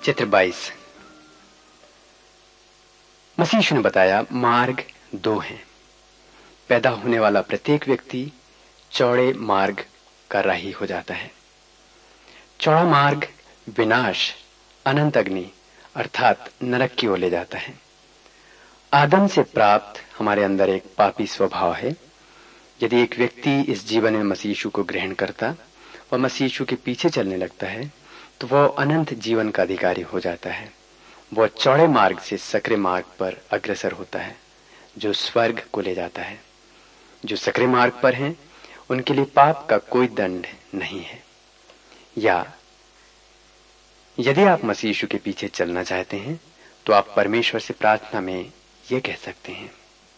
चित्र 22। मसीह यीशु ने बताया मार्ग दो हैं। पैदा होने वाला प्रत्येक व्यक्ति चौड़े मार्ग का राही हो जाता है। चौड़ा मार्ग विनाश, अनंत अग्नि अर्थात नरक की ओर ले जाता है। आदम से प्राप्त हमारे अंदर एक पापी स्वभाव है। यदि एक व्यक्ति इस जीवन में मसीह यीशु को ग्रहण करता और मसीह यीशु के पीछे चलने लगता है तो वह अनंत जीवन का अधिकारी हो जाता है। वह चौड़े मार्ग से सकरे मार्ग पर अग्रसर होता है जो स्वर्ग को ले जाता है। जो सकरे मार्ग पर हैं उनके लिए पाप का कोई दंड नहीं है। या यदि आप मसीह यीशु के पीछे चलना चाहते हैं तो आप परमेश्वर से प्रार्थना में यह कह सकते हैं,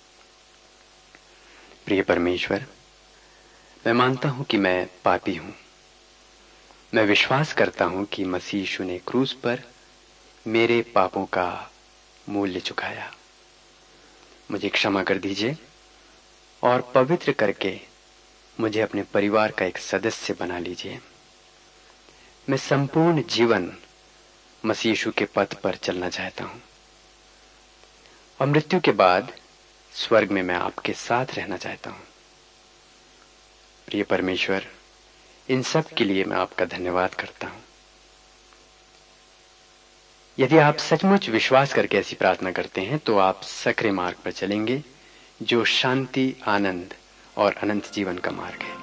प्रिय परमेश्वर, मैं मानता हूं कि मैं पापी हूं। मैं विश्वास करता हूं कि मसीह यीशु ने क्रूस पर मेरे पापों का मूल्य चुकाया। मुझे क्षमा कर दीजिए और पवित्र करके मुझे अपने परिवार का एक सदस्य बना लीजिए। मैं संपूर्ण जीवन मसीह यीशु के पथ पर चलना चाहता हूं और मृत्यु के बाद स्वर्ग में मैं आपके साथ रहना चाहता हूं। प्रिय परमेश्वर, इन सब के लिए मैं आपका धन्यवाद करता हूं। यदि आप सचमुच विश्वास करके ऐसी प्रार्थना करते हैं तो आप सकरे मार्ग पर चलेंगे जो शांति, आनंद और अनंत जीवन का मार्ग है।